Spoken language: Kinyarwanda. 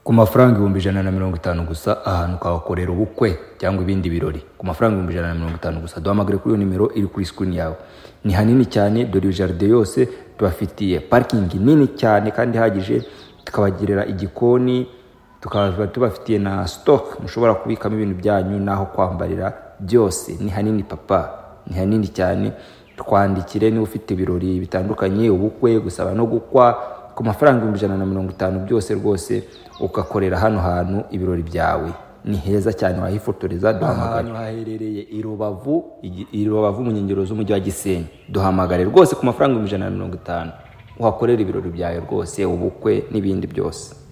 ku mafaranga 150 gusa ahantu kawakorera ubukwe cyangwa ibindi birori. Ku mafaranga 150 gusa duhamagare kuri iyo nimero iri kuri screen yawe. Ni hanini cyane, dore jardin yose tubafitiye parking nini cyane kandi hagije, tukabagirira igikoni, tukaba tubafitiye na stock mushobora kubikamo ibintu byanyu naho kwambarira byose. Ni hanini papa, ni hanini cyane. Twandikire ni ufite ibirori bitandukanye, ubukwe, gusaba no gukwa, ku mafaranga 150 byose rwose ukakorera hano hantu ibirori byawe. Ni heza cyane, wahifotoreza. Duhamagare haherereye i Rubavu mu nkengero z'umujyi wa Gisenyi. Duhamagare rwose ku mafaranga 150 uhakorera ibirori byawe rwose, ubukwe n'ibindi byose.